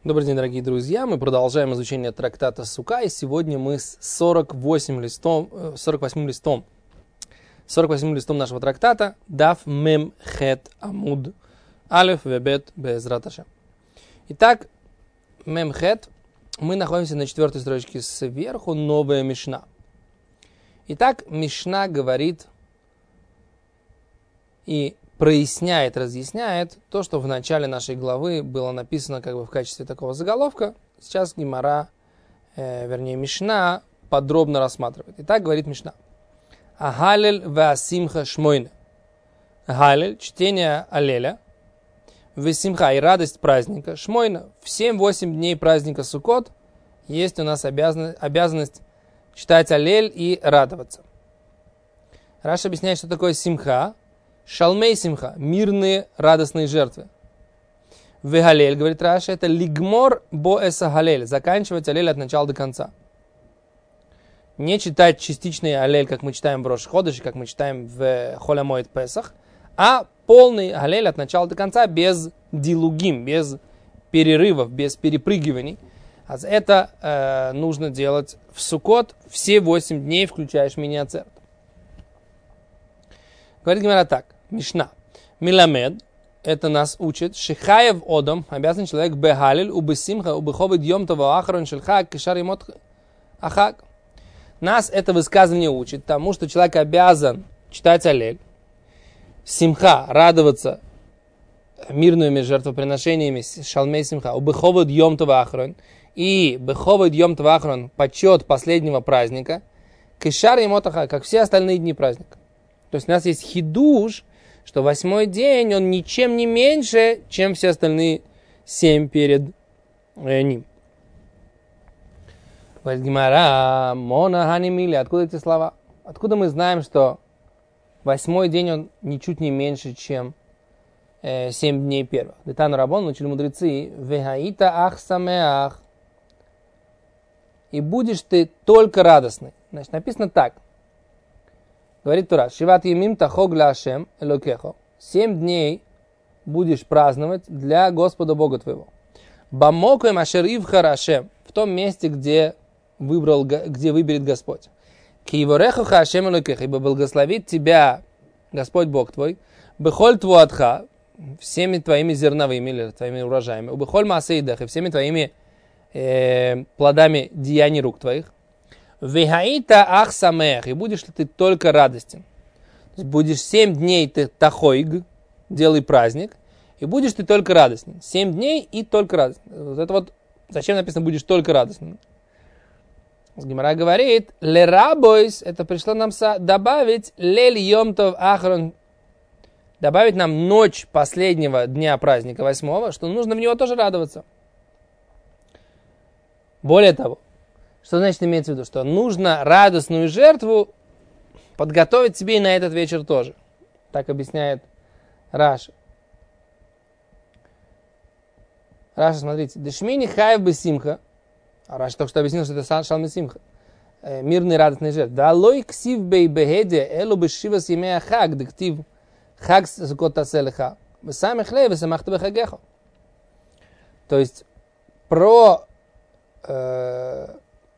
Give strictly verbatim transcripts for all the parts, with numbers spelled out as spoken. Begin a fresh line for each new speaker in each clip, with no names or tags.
Добрый день, дорогие друзья. Мы продолжаем изучение трактата Сука, и сегодня мы с сорок восьмым листом, сорок восьмым листом, сорок восьмым листом нашего трактата Даф Мем Хет Амуд Алеф Вебет Безрат Ашем. Итак, Мем Хет, мы находимся на четвертой строчке сверху, новая Мишна. Итак, Мишна говорит и проясняет, разъясняет то, что в начале нашей главы было написано как бы в качестве такого заголовка. Сейчас Гемара, э, вернее Мишна, подробно рассматривает. Итак, говорит Мишна. Агалель веасимха шмойне. Галель, чтение Алеля, весимха и радость праздника. Шмойна, в семь-восемь дней праздника Суккот есть у нас обязан, обязанность читать Алель и радоваться. Раш объясняет, что такое симха. Шалмей симха, мирные радостные жертвы. Вегалель, говорит Раша, это лигмор бо эса галель, заканчивать алель от начала до конца. Не читать частичный алель, как мы читаем в Рош Ходеш, как мы читаем в Холь ха-Моэд Песах, а полный алель от начала до конца без дилугим, без перерывов, без перепрыгиваний. А это э, нужно делать в Суккот все восемь дней, включая Шмини Ацерет. Говорит Гемара так. Мишна. Миламед, это нас учит, шихаев одом, обязан человек бегалель, убесимха, убеховид йомтова ахарон шельхак, кишар имот ахак. Нас это высказывание учит тому, что человек обязан читать алель, симха, радоваться мирными жертвоприношениями, шалмей симха, убеховид йомтова ахарон, и беховид йомтова ахарон, почет последнего праздника, кишар имот ахак, как все остальные дни праздника. То есть у нас есть хидуш, что восьмой день, он ничем не меньше, чем все остальные семь перед э, ним. Говорит Гемара, мона ханимили, откуда эти слова? Откуда мы знаем, что восьмой день, он ничуть не меньше, чем э, семь дней первых? Детану Рабон учили мудрецы, вегаита ах самеах, и будешь ты только радостный. Значит, написано так. Говорит Тура, Шиват Ямим Тахог ля Ашем Элокехо. Семь дней будешь праздновать для Господа Бога твоего. Бамокоем Ашер Ивхар Ашем. В том месте, где, выбрал, где выберет Господь. Киеворехоха Ашем Элокеха. Ибо благословит тебя Господь Бог твой. Бехоль твуатха. Всеми твоими зерновыми или твоими урожаями. Убехоль маасейдах. И всеми твоими э, плодами деяний рук твоих. Вегаита ах самех, и будешь ли ты только радостен. То есть будешь семь дней ты тахойг, делай праздник, и будешь ты только радостен. Семь дней и только радостен. Вот это вот, зачем написано будешь только радостен? Гемара говорит, лерабойс, это пришло нам добавить, лель йомтов ахрон, добавить нам ночь последнего дня праздника, восьмого, что нужно в него тоже радоваться. Более того, что значит имеется в виду? Что нужно радостную жертву подготовить себе и на этот вечер тоже. Так объясняет Раша. Раша, смотрите. Дешмини хаев бы симха. А Раша только что объяснил, что это шалми симха. Мирный радостный жертв. Да лой ксив бей бегеде элу бешивас емея хаг. Дектив хаг скота селеха. Вы сами хлей, вы самахта бехагехо. То есть про... Э,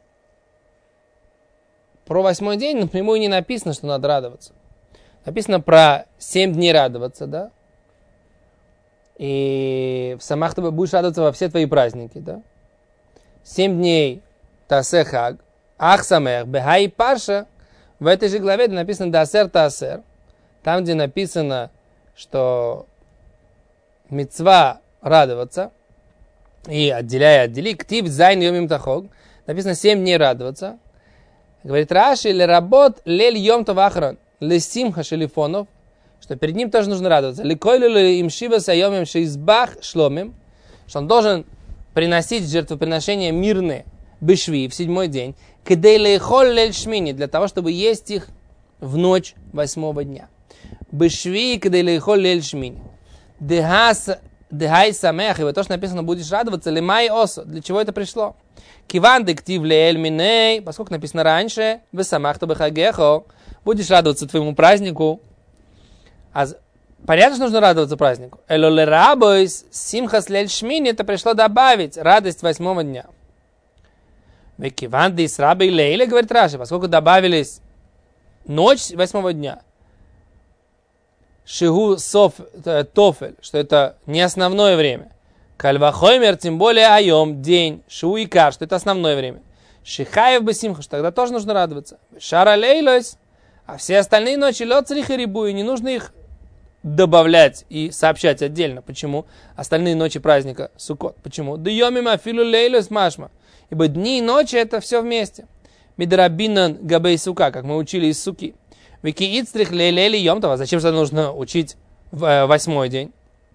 Про восьмой день напрямую не написано, что надо радоваться. Написано про семь дней радоваться, да? И в самах ты будешь радоваться во все твои праздники, да? Семь дней тасе хаг, ах самех, бехай парша. В этой же главе написано дасер тасер. Там, где написано, что мицва радоваться, и отделяя отдели, ктив зайн йомим тахог, написано семь дней радоваться. Говорит Раши, ле работ лель йом тов ахрон, ле симха шелифонов, что перед ним тоже нужно радоваться. Ле койли ле им шива сайомим шеизбах шломим, что он должен приносить жертвоприношения мирные, бешви, в седьмой день, кедей ле холь лель шмини, для того, чтобы есть их в ночь восьмого дня. Бешви, кедей ле холь лель шмини. Дехай самех, и вот то, что написано, будешь радоваться, ле май осо, для чего это пришло? Киван дектив леэль миней, поскольку написано раньше, вы самахта бехагехо, будешь радоваться твоему празднику. А понятно, что нужно радоваться празднику. Элоле рабойс симхас лель шмини, это пришло добавить радость восьмого дня. Векиванды с рабой лейля, говорит Раши, поскольку добавились ночь восьмого дня, шигу соф тофель, что это не основное время. Кальвахоймер, тем более айом, день, шиу и кар, что это основное время. Шихаев бы симха, что тогда тоже нужно радоваться. Шара лейлойс, а все остальные ночи лед црих и рибу, и не нужно их добавлять и сообщать отдельно. Почему? Остальные ночи праздника Суккот. Почему? Дьемим афилу лейлойс машма. Ибо дни и ночи это все вместе. Мидрабинан габей сука, как мы учили из суки. Вики ицтрих лейлейли йомтова. Зачем же нужно учить в э, восьмой день?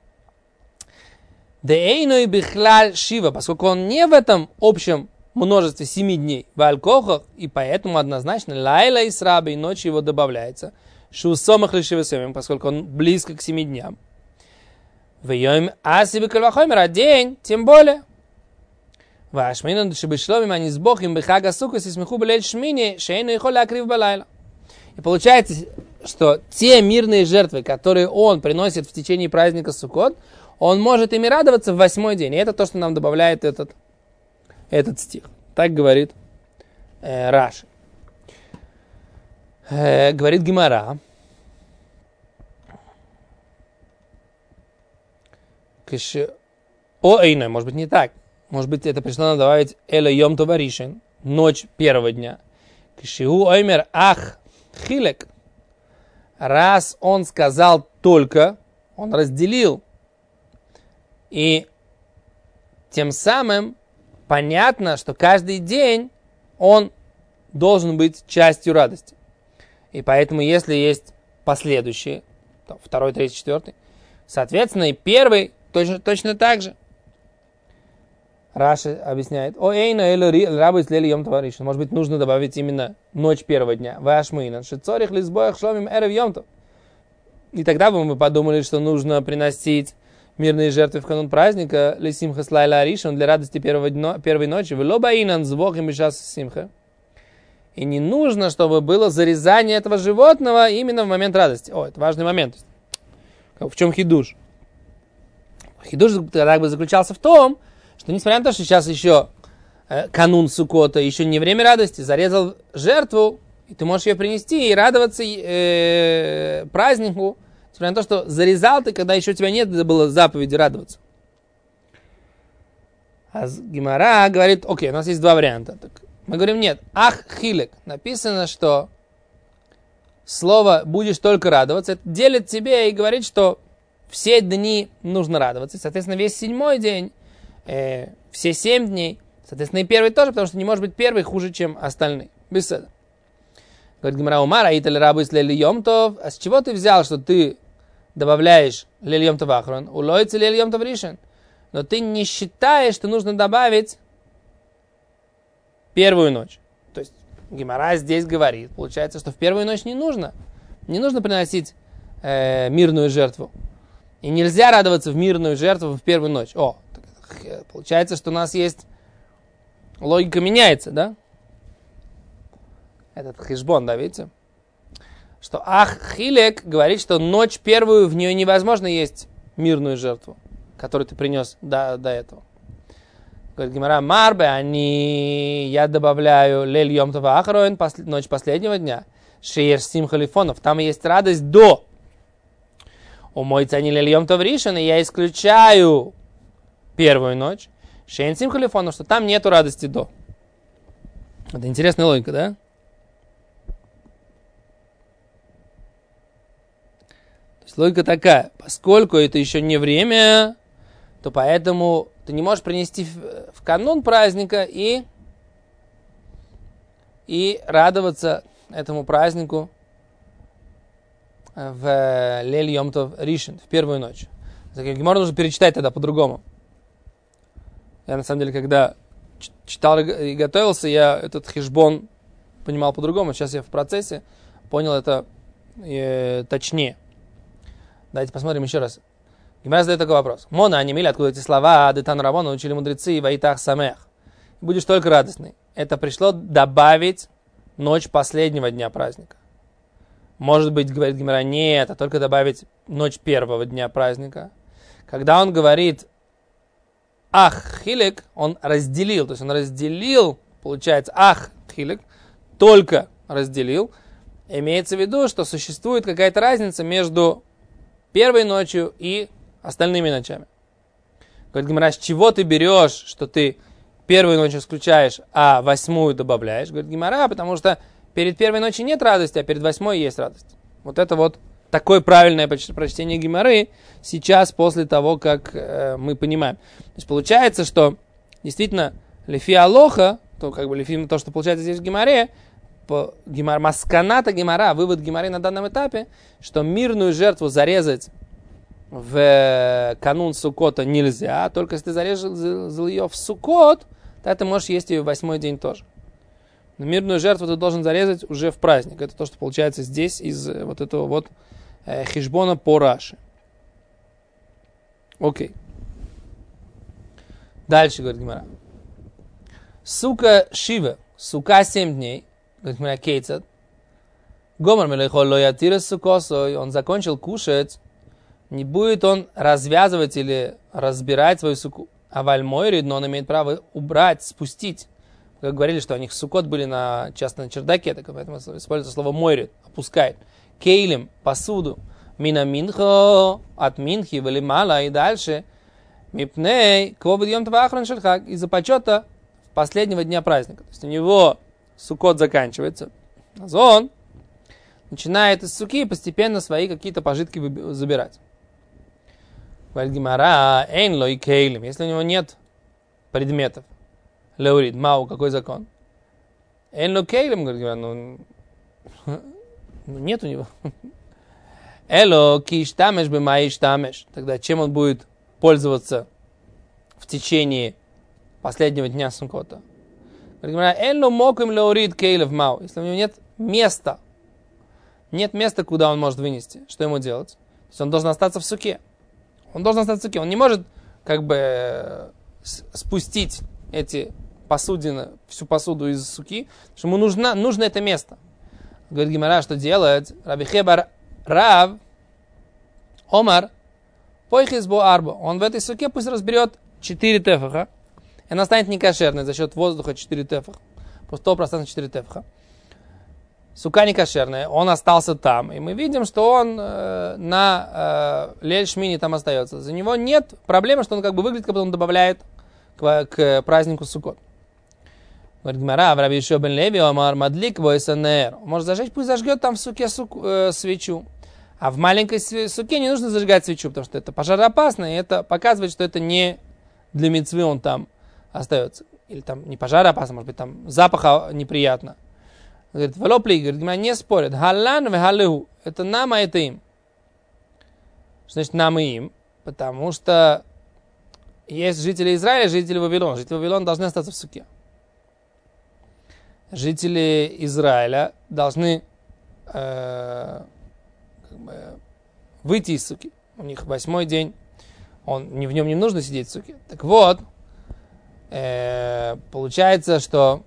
Деэйну и бихлаль шива, поскольку он не в этом общем множестве семи дней в алкохах, и поэтому однозначно лайла и сраби, и ночью его добавляется. Шусомах лишивасемим, поскольку он близко к семи дням. В йом асиби кальвахоймер, а день, тем более. Вашминан шибишломим они с богом бихага сукас и смеху балель шмини, шейну и холя акрив балайла. И получается, что те мирные жертвы, которые он приносит в течение праздника Суккот, он может ими радоваться в восьмой день. И это то, что нам добавляет этот, этот стих. Так говорит э, Раши. Э, говорит Гемара. Киш... О, эйной, может быть не так. Может быть это пришло нам добавить Эла Йом Това Ришен, ночь первого дня. Кишиу оймер ах хилек. Раз он сказал только, он разделил. И тем самым понятно, что каждый день он должен быть частью радости. И поэтому, если есть последующие, то второй, третий, четвертый, соответственно, и первый точно, точно так же. Раши объясняет, о эйна эло рабы слели йом това ришен. Может быть, нужно добавить именно ночь первого дня. Вашмуинан шицорих лизбоях шломим эрев йом тов. И тогда бы мы подумали, что нужно приносить мирные жертвы в канун праздника лисимха слайла ришен для радости первого дня, первой ночи. Велобаинан звох им бешас симха. И не нужно, чтобы было зарезание этого животного именно в момент радости. О, это важный момент. В чем хидуш? Хидуш тогда бы заключался в том, что несмотря на то, что сейчас еще э, канун Суккота, еще не время радости, зарезал жертву, и ты можешь ее принести и радоваться э, празднику, несмотря на то, что зарезал ты, когда еще у тебя нет, это было заповеди радоваться. А Гемара говорит, окей, у нас есть два варианта. Так, мы говорим, нет, ах хилек, написано, что слово «будешь только радоваться», это делит тебе и говорит, что все дни нужно радоваться. Соответственно, весь седьмой день, э, все семь дней, соответственно, и первый тоже, потому что не может быть первый хуже, чем остальные. Без этого. Говорит Гемара Умар, аиталь рабы с лель йом тов. А с чего ты взял, что ты добавляешь лель йом тов ахрон? Улойцы лель йом тов ришен. Но ты не считаешь, что нужно добавить первую ночь. То есть Гемара здесь говорит, получается, что в первую ночь не нужно. Не нужно приносить э, мирную жертву. И нельзя радоваться в мирную жертву в первую ночь. О, получается, что у нас есть... Логика меняется, да? Этот хишбон, да, видите? Что ах хилек говорит, что ночь первую в нее невозможно есть мирную жертву, которую ты принес до, до этого. Говорит Гемара, марбе, они... Я добавляю лель йом тов ахроин, ночь последнего дня. Шеер сим халифонов. Там есть радость до... У мой цани лель йом тов ришен, и я исключаю первую ночь. Шейн сим халифонов, что там нету радости до. Это интересная логика, да? То есть логика такая. Поскольку это еще не время, то поэтому ты не можешь принести в, в канун праздника и, и радоваться этому празднику в Лель Йом Тов Ришен, в первую ночь. Гемару нужно перечитать тогда по-другому. Я, на самом деле, когда читал и готовился, я этот хишбон понимал по-другому. Сейчас я в процессе понял это э, точнее. Давайте посмотрим еще раз. Гемара задает такой вопрос. Мона, они мили, откуда эти слова? Детан Рабон учили мудрецы, ваитах самех. Будешь только радостный. Это пришло добавить ночь последнего дня праздника. Может быть, говорит Гемара, нет, а только добавить ночь первого дня праздника. Когда он говорит ах хилек, он разделил, то есть он разделил, получается, ах хилек, только разделил. Имеется в виду, что существует какая-то разница между первой ночью и остальными ночами. Говорит Гемара, с чего ты берешь, что ты первую ночь исключаешь, а восьмую добавляешь? Говорит Гемара, потому что перед первой ночью нет радости, а перед восьмой есть радость. Вот это вот такое правильное прочтение Гемары сейчас, после того, как э, мы понимаем. То есть получается, что действительно лефи алоха, то, как бы, лефи, то, что получается здесь в Гемаре, по гемар, масканата Гемара, вывод Гемары на данном этапе, что мирную жертву зарезать в канун Суккота нельзя, только если ты зарезал ее в Суккот, то ты можешь есть ее в восьмой день тоже. Но мирную жертву ты должен зарезать уже в праздник. Это то, что получается здесь из вот этого вот э, хишбона по Раши. Окей. Дальше, говорит Гемара. Сука шива, сука семь дней, говорит Гемара, кейцат. Гомар мелехол ло ятира сукосой, он закончил кушать, не будет он развязывать или разбирать свою суку. А вальмойрид, но он имеет право убрать, спустить. Как говорили, что у них сукот были на, часто на чердаке, так поэтому используется слово мойрид, опускает. Кейлем, посуду. Мина минхо, от минхи, валимала и дальше. Мипней, квобадьем твахран шельхак, из-за почета последнего дня праздника. То есть у него сукот заканчивается. А он начинает из суки постепенно свои какие-то пожитки забирать. Говорит Гемара, эйн лой кейлем, если у него нет предметов. Леурид, мау, какой закон? Эйн лой кейлем, говорит Гемара, ну, ну нет у него. Эло киштамеш бемаиштамеш. Тогда чем он будет пользоваться в течение последнего дня Суккота? Говорит Гемара, эйн ло моким леурид кейлев мау. Если у него нет места, нет места, куда он может вынести, что ему делать? То есть он должен остаться в суке. Он должен остаться в суке. Он не может как бы спустить эти посудины, всю посуду из суки, потому что ему нужно, нужно это место. Говорит Гемара, что делать? Раби Хебар Рав Омар Пойхизбо Арбо. Он в этой суке пусть разберет четыре тефаха. И она станет некошерной за счет воздуха четыре тефаха. Просто сто процентов четыре тефаха. Сука некошерная, он остался там. И мы видим, что он э, на э, Лель-Шмини там остается. За него нет проблемы, что он как бы выглядит, как будто он добавляет к, к празднику Суккот. Говорит Гемара, в Раби Йошуа бен Леви, Омар Мадлик Войсанер. Может зажечь, пусть зажгет там в суке сук, э, свечу. А в маленькой суке не нужно зажигать свечу, потому что это пожароопасно, и это показывает, что это не для мицвы он там остается. Или там не пожароопасно, может быть, там запаха неприятно. Говорит, Валопли, говорит, не спорят. Халлан вехалеху. Это нам, а это им. Что значит нам и им? Потому что есть жители Израиля, жители Вавилона. Жители Вавилона должны остаться в суке. Жители Израиля должны э, как бы, выйти из суки. У них восьмой день. Он, в нем не нужно сидеть в суке. Так вот, э, получается, что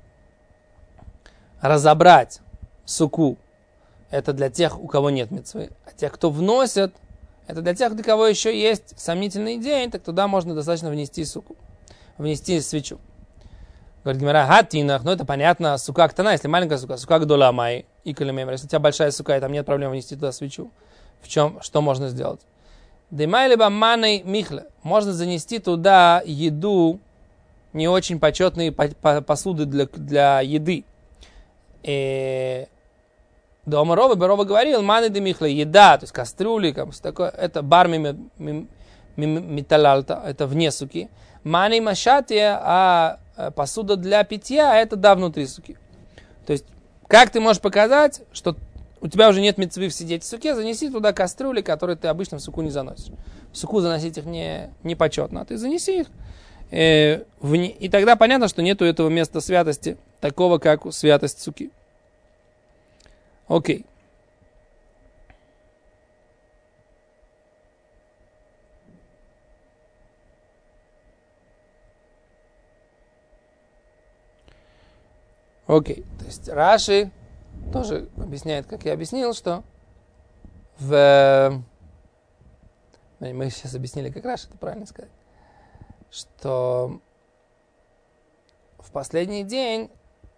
разобрать суку это для тех, у кого нет мицвы. А тех, кто вносят, это для тех, для кого еще есть сомнительный день, так туда можно достаточно внести суку. Внести свечу. Говорит Гемара, хатинах, ну это понятно, сука ктана, если маленькая сука, сука гдола май, и калимемер. Если у тебя большая сука, и там нет проблем внести туда свечу, в чем, что можно сделать? Демай либо маной михле. Можно занести туда еду, не очень почетные посуды для, для еды. И дома Рова, Рова говорил, маны де михле, еда, то есть кастрюли, как, такое, это бар металлалта, это вне суки. Маны машатия, а посуда для питья, это да, внутри суки. То есть, как ты можешь показать, что у тебя уже нет мицвы сидеть в суке, занеси туда кастрюли, которые ты обычно в суку не заносишь. В суку заносить их не, не почетно, а ты занеси их. Э, вне, и тогда понятно, что нету этого места святости, такого, как святость суки. Окей. Окей. То есть Раши тоже объясняет, как я объяснил, что в... Мы сейчас объяснили, как Раши это правильно сказать, что в последний день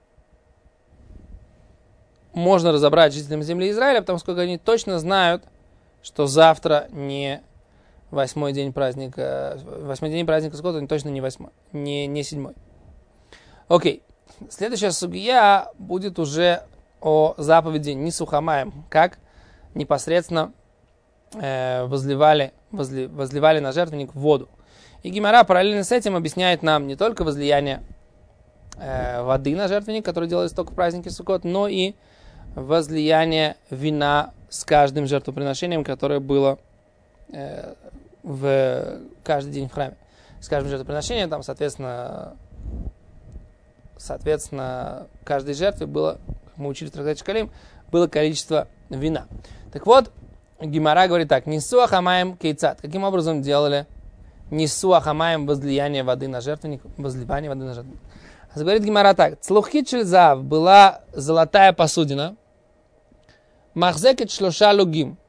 можно разобрать жителям земли Израиля, потому что они точно знают, что завтра не восьмой день праздника, восьмой день праздника Суккот, они точно не восьмой, не, не седьмой. Окей. Следующая сугия будет уже о заповеди Нисухамаем, как непосредственно э, возливали, возли, возливали на жертвенник воду. И Гемара параллельно с этим объясняет нам не только возлияние э, воды на жертвенник, который делается только в празднике Суккот, но и возлияние вина с каждым жертвоприношением, которое было э, в каждый день в храме. С каждым жертвоприношением, там, соответственно, соответственно, каждой жертве было, как мы учили в трактате Шкалим, было количество вина. Так вот, Гемара говорит так: «Нисуа хамаем кейцат». Каким образом делали нисуа хамаем возлияние воды на жертвенник, возливание воды на жертвенник? А говорит Гемара так: «Цлухит шельзав» была золотая посудина, махзекет шлоша лугим,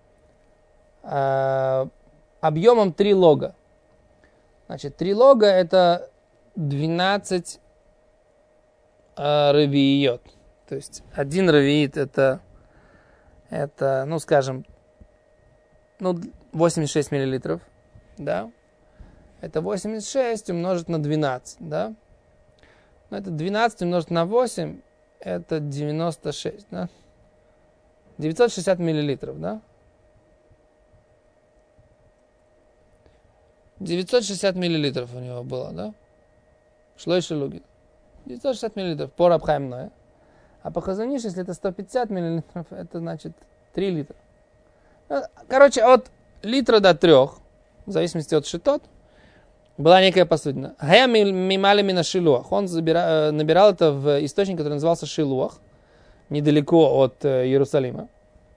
объемом три лога. Значит, три лога это двенадцать э, равиот. То есть один равиит это, это, ну скажем, ну, восемьдесят шесть миллилитров, да? Это восемьдесят шесть умножить на двенадцать, да? Ну, это двенадцать умножить на восемь, это девяносто шесть, да? девятьсот шестьдесят миллилитров, да? девятьсот шестьдесят миллилитров у него было, да? Шлой шелуги. девятьсот шестьдесят миллилитров по Раб Хаим Ноэ. А по Хазониш, если это сто пятьдесят миллилитров, это значит три литра. Короче, от литра до трех, в зависимости от шитот, была некая посудина. Гая мимали мина шилуах. Он забира, набирал это в источник, который назывался Шилуах, недалеко от Иерусалима.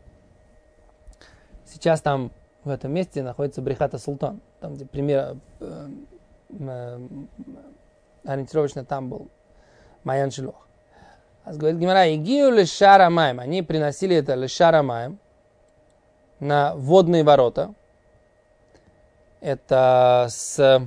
Сейчас там в этом месте находится Брихата Султан, там, где пример э, э, ориентировочно там был Маян Шилуах. А говорит Гемара: «Игию лешара маем». Они приносили это лешара маем на водные ворота. Это с,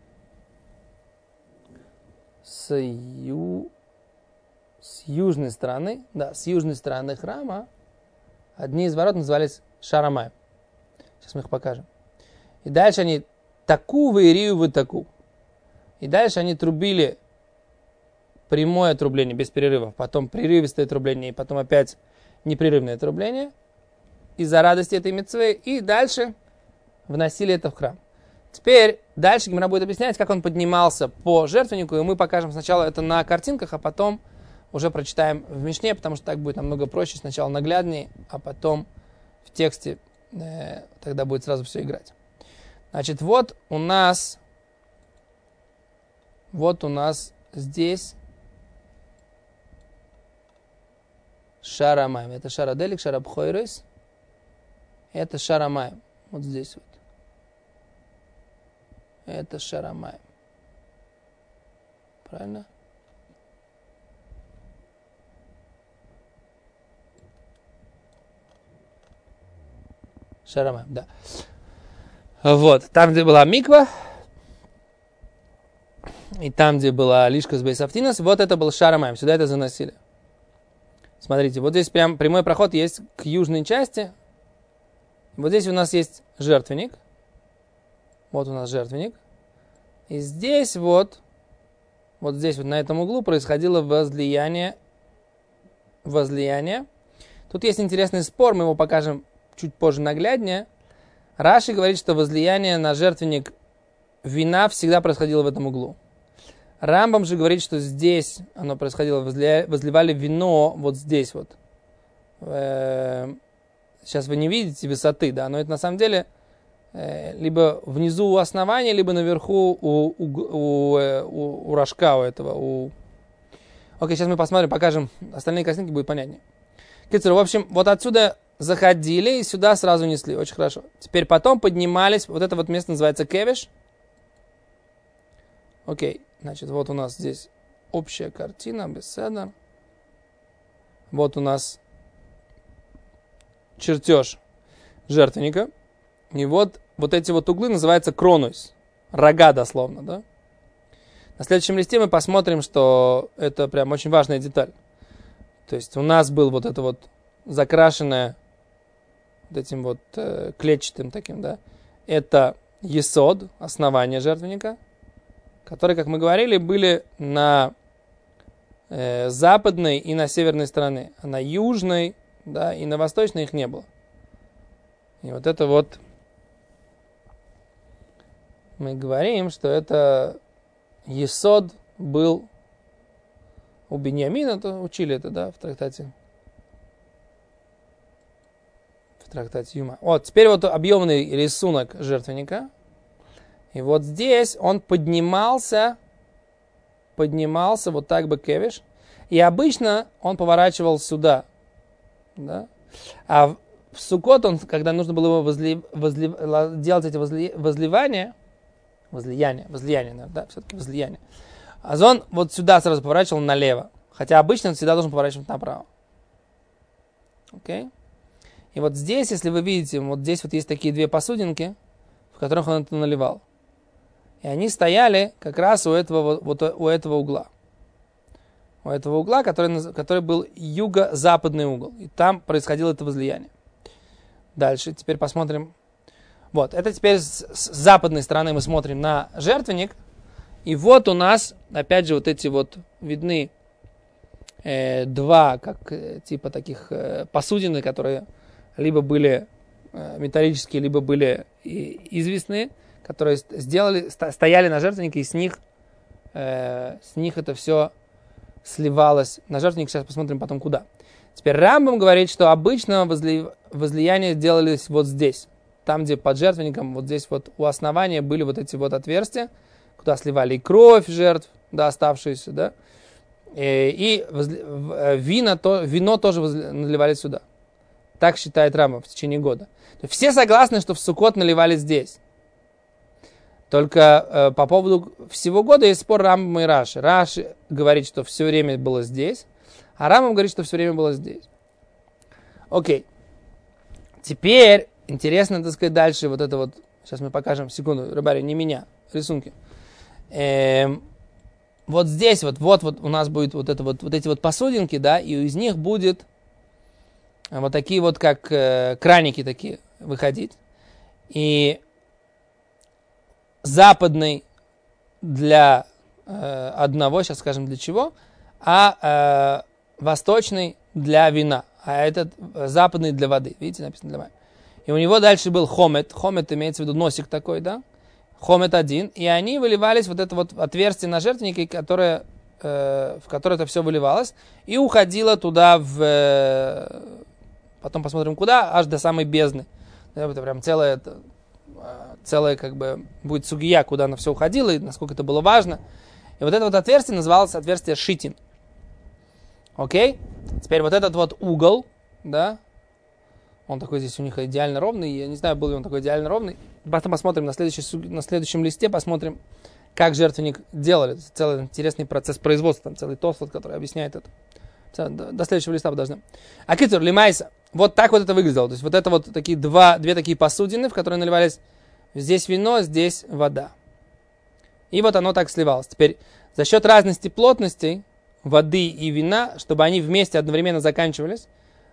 с, ю, с южной стороны, да, с южной стороны храма. Одни из ворот назывались Шарамаем. Сейчас мы их покажем. И дальше они таку ваирию вы таку. И дальше они трубили прямое трубление без перерывов, потом прерывистое трубление, и потом опять непрерывное трубление из-за радости этой мицвы, и дальше вносили это в храм. Теперь дальше Гемара будет объяснять, как он поднимался по жертвеннику, и мы покажем сначала это на картинках, а потом уже прочитаем в Мишне, потому что так будет намного проще, сначала нагляднее, а потом в тексте, э, тогда будет сразу все играть. Значит, вот у нас, вот у нас здесь Шарамаем. Это Шараделик, Шарабхойрес. Это Шарамаем. Вот здесь вот. Это Шарамаем. Правильно? Шарамаем, да. Вот. Там, где была миква, и там, где была лишка с бейсафтинос, вот это был Шарамаем. Сюда это заносили. Смотрите, вот здесь прям прямой проход есть к южной части. Вот здесь у нас есть жертвенник. Вот у нас жертвенник. И здесь вот, вот здесь вот на этом углу происходило возлияние. Возлияние. Тут есть интересный спор, мы его покажем чуть позже нагляднее. Раши говорит, что возлияние на жертвенник вина всегда происходило в этом углу. Рамбам же говорит, что здесь оно происходило, возли, возливали вино вот здесь вот. Сейчас вы не видите высоты, да, но это на самом деле либо внизу у основания, либо наверху у, у, у, у, у рожка у этого. У... Окей, сейчас мы посмотрим, покажем остальные картинки, будет понятнее. В общем, вот отсюда заходили и сюда сразу несли. Очень хорошо. Теперь потом поднимались. Вот это вот место называется кевеш. Окей. Значит, вот у нас здесь общая картина, беседа. Вот у нас чертеж жертвенника. И вот, вот эти вот углы называются кронус. Рога дословно, да? На следующем листе мы посмотрим, что это прям очень важная деталь. То есть у нас был вот это вот закрашенное вот этим вот э, клетчатым таким, да? Это есод, основание жертвенника, которые, как мы говорили, были на э, западной и на северной стороне. А на южной, да, и на восточной их не было. И вот это вот мы говорим, что это есод был у Биньямина, то учили это, да, в трактате. В трактате Юма. Вот, теперь вот объемный рисунок жертвенника. И вот здесь он поднимался, поднимался вот так бы кевиш. И обычно он поворачивал сюда. Да? А в, в Суккот, он, когда нужно было его возли, возли, делать эти возли, возливания, возлияния, возлияния, наверное, да, все-таки возлияние. А он вот сюда сразу поворачивал налево. Хотя обычно он всегда должен поворачивать направо. Окей? Okay? И вот здесь, если вы видите, вот здесь вот есть такие две посудинки, в которых он это наливал. И они стояли как раз у этого, вот, у этого угла. У этого угла, который, который был юго-западный угол. И там происходило это возлияние. Дальше, теперь посмотрим. Вот, это теперь с, с западной стороны мы смотрим на жертвенник. И вот у нас, опять же, вот эти вот видны э, два, как э, типа таких э, посудины, которые либо были э, металлические, либо были и, известные, которые сделали, ст- стояли на жертвеннике, и с них, э, с них это все сливалось на жертвенник. Сейчас посмотрим потом куда. Теперь Рамбам говорит, что обычно возли, возлияния делались вот здесь. Там, где под жертвенником, вот здесь вот у основания были вот эти вот отверстия, куда сливали и кровь жертв, да, оставшуюся, да, и, и возли, вино, то, вино тоже возли, наливали сюда. Так считает Рамбам в течение года. То есть все согласны, что в Суккот наливали здесь. Только э, по поводу всего года есть спор Рамбама и Раши. Раши говорит, что все время было здесь, а Рамбам говорит, что все время было здесь. Окей. Теперь интересно, так сказать, дальше вот это вот, сейчас мы покажем, секунду, рыбари, не меня, рисунки. Эм, вот здесь вот, вот, вот у нас будет вот, это вот, вот эти вот посудинки, да, и из них будет вот такие вот, как э, краники такие выходить. И западный для э, одного, сейчас скажем для чего, а э, восточный для вина, а этот западный для воды. Видите, написано для воды. И у него дальше был хомет. Хомет имеется в виду носик такой, да? Хомет один. И они выливались, вот это вот отверстие на жертвеннике, которое, э, в которое это все выливалось, и уходило туда в... Э, потом посмотрим куда, аж до самой бездны. Это прям целое, это, целое как бы будет сугия, куда оно все уходило, и насколько это было важно. И вот это вот отверстие называлось отверстие шитин. Окей? Теперь вот этот вот угол, да, он такой здесь у них идеально ровный. Я не знаю, был ли он такой идеально ровный. Потом посмотрим на, на следующем листе, посмотрим, как жертвенник делали. Это целый интересный процесс производства, там целый тослот, который объясняет это. До, до следующего листа подождем. Акитур, лимайса. Вот так вот это выглядело. То есть вот это вот такие два, две такие посудины, в которые наливались здесь вино, здесь вода. И вот оно так сливалось. Теперь за счет разности плотностей воды и вина, чтобы они вместе одновременно заканчивались,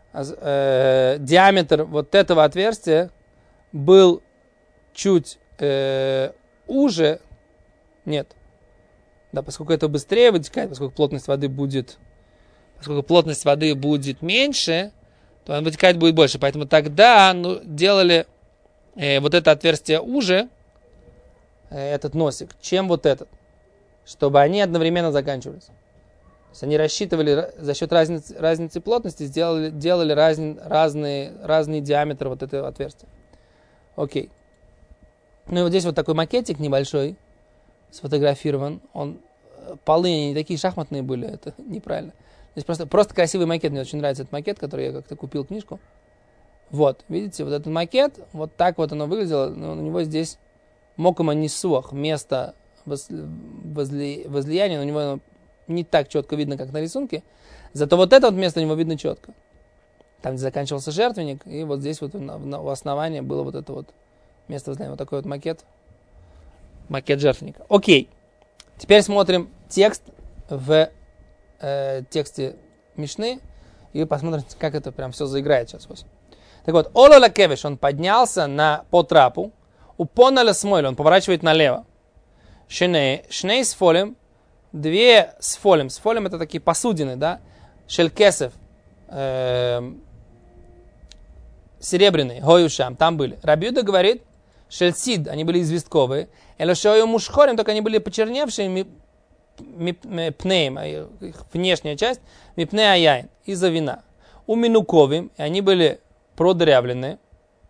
э, диаметр вот этого отверстия был чуть э, уже, нет, да, поскольку это быстрее вытекает, поскольку плотность воды будет, поскольку плотность воды будет меньше, то он вытекать будет больше. Поэтому тогда ну, делали э, вот это отверстие уже, э, этот носик, чем вот этот, чтобы они одновременно заканчивались. То есть они рассчитывали за счет разницы, разницы плотности, сделали, делали разни, разные, разный диаметр вот этого отверстия. Окей. Ну и вот здесь вот такой макетик небольшой сфотографирован. Он, полы не такие шахматные были, это неправильно. Здесь просто, просто красивый макет. Мне очень нравится этот макет, который я как-то купил книжку. Вот, видите, вот этот макет, вот так вот оно выглядело. Но у него здесь мокома нисуах, место возли, возлияния, у него не так четко видно, как на рисунке. Зато вот это вот место у него видно четко. там, где заканчивался жертвенник, и вот здесь вот у основания было вот это вот место возлияния, вот такой вот макет, макет жертвенника. Окей, теперь смотрим текст в э, тексте Мишны, и посмотрим, как это прям все заиграет сейчас. Так вот, Ола Лакевиш, он поднялся на, по трапу, у Поналя Смойль, он поворачивает налево. Шней, шней с фолем, две с фолем. С фолем это такие посудины, да? Шелькесев, э, серебряные, гоюшам, там были. Рабиуда говорит, шельсид, они были известковые. Элошою мушхорим, только они были почерневшие, ми, ми, ми, пнеем, их внешняя часть, мипне аяйн, из-за вина. У минуковым, они были продырявленные.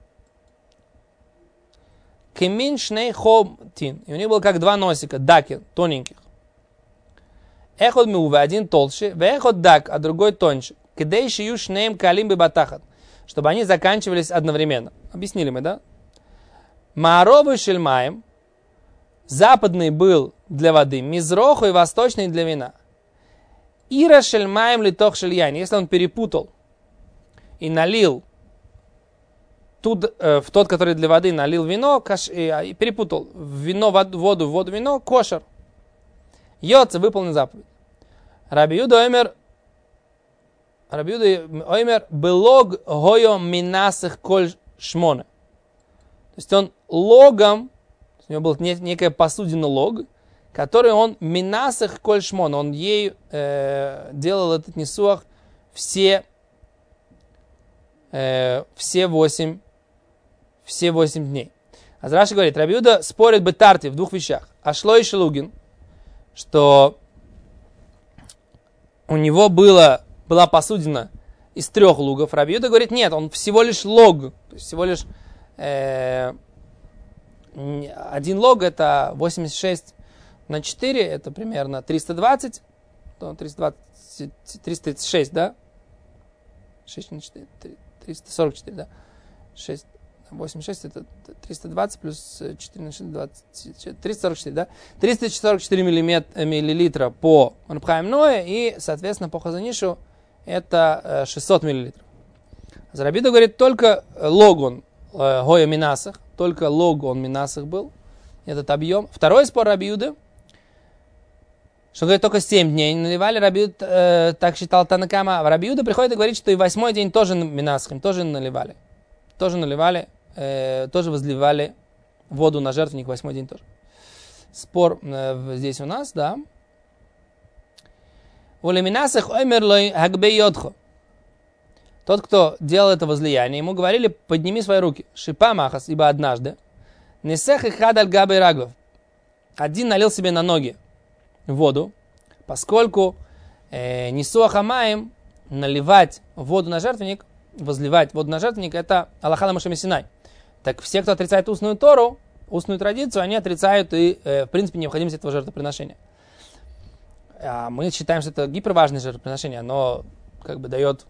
Кемин шней хомтин, и у них было как два носика, даки, тоненьких. Эхот миува, один толще, вехот дак, а другой тоньше. Кедей шию шнеем калим бибатахат, чтобы они заканчивались одновременно. Объяснили мы, да? Мааровый шельмаем, западный был для воды, мизроху и восточный для вина. Ира шельмаем литох шельяйн, если он перепутал и налил тут, э, в тот, который для воды, налил вино, каш, э, и перепутал в вино, воду, воду, в воду, вино, кошер. Йоца, выполнен заповедь. Раби Юда Оймер, Раби Юда Оймер, белог гойо минасых коль шмоне. То есть он логом, у него была некая посудина лог, который он минасых коль шмон, он ей э, делал этот несуах все, э, все восемь, все восемь дней. А Раши говорит, Раби Юда спорит бетарти в двух вещах. Ашло и шелугин, что у него было, была посудина из трех лугов. Раби Юда говорит, нет, он всего лишь лог, то есть всего лишь э, один лог это восемьдесят шесть на четыре, это примерно триста двадцать, триста двадцать, триста тридцать шесть, да? шесть на четыре, триста сорок четыре, да? шесть, восемьдесят шесть это триста двадцать плюс четыре на шесть, двадцать, триста сорок четыре, да? триста сорок четыре миллилитра по Рабхаим Ноэ и, соответственно, по Хазанишу это шестьсот миллилитров. Раби Юда говорит, только лог он, гоя минасах, только лог он минасах был, этот объем. Второй спор Раби Юды, что говорит, только семь дней наливали, Раби Юда, э, так считал Танакама. Раби Юда приходит и говорит, что и восьмой день тоже минасахим, тоже наливали. Тоже наливали, э, тоже возливали воду на жертвенник, восьмой день тоже. Спор э, здесь у нас, да. Уле минасах оймерлой хагбей йодхо. Тот, кто делал это возлияние, ему говорили, подними свои руки. Шипа махас, ибо однажды. Несех и хадаль габей раглов. Один налил себе на ноги воду, поскольку э, несуах амаим, наливать воду на жертвенник, возливать воду на жертвенник, это Алаха на Моше Синай. Так все, кто отрицает устную Тору, устную традицию, они отрицают и, э, в принципе, необходимость этого жертвоприношения. А мы считаем, что это гиперважное жертвоприношение, оно как бы дает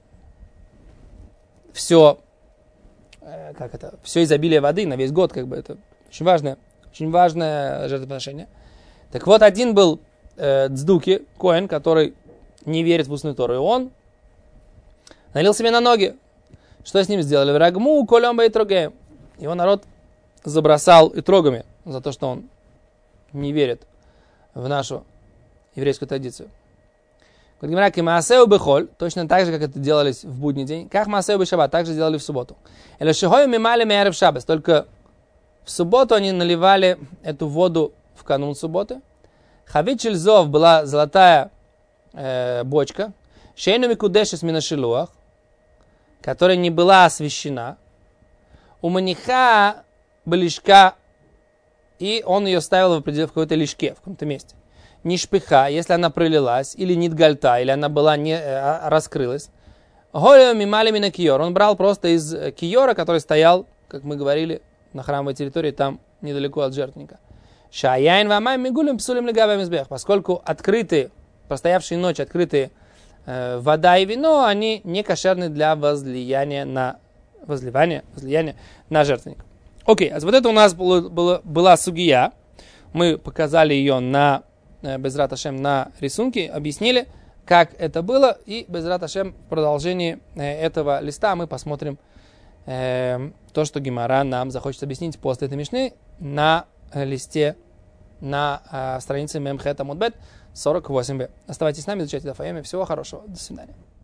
все, э, как это, все изобилие воды на весь год, как бы это очень важное, очень важное жертвоприношение. Так вот, один был э, Цдуки, Коэн, который не верит в устную Тору, и он налил себе на ноги. Что с ним сделали? Рагму, колемба и трогеем. Его народ забросал и трогами за то, что он не верит в нашу еврейскую традицию. Говорит, маасеу бехоль, точно так же, как это делались в будний день, как маасеу бешаббат, так же делали в субботу. Или шихою мимали меэрев шаббас, только в субботу они наливали эту воду в канун субботы. Хавит шельзов была золотая э, бочка, шейну микудешес минашилуах, которая не была освящена. У маниха былишка, и он ее ставил в, в какой-то лишке, в каком-то месте. Не шпиха, если она пролилась, или нидгальта, или она была не э, раскрылась. Голео мимали мина киор. Он брал просто из киора, который стоял, как мы говорили, на храмовой территории, там недалеко от жертвенника. Шаяйн вамай мигулем псулем легавем избех. Поскольку открытые, простоявшие ночи, открытые э, вода и вино, они не кошерны для возлияния на возливания, возлияния на жертвенник. Окей, а вот это у нас было, было, была сугия. Мы показали ее на Безрат Ашем на рисунке, объяснили, как это было. И Безрат Ашем в продолжении э, этого листа мы посмотрим э, то, что Гемара нам захочет объяснить после этой мишны на э, листе, на э, странице Мемхет Амуд Бет сорок восемь бэ. Оставайтесь с нами, изучайте Даф Йоми. Всего хорошего. До свидания.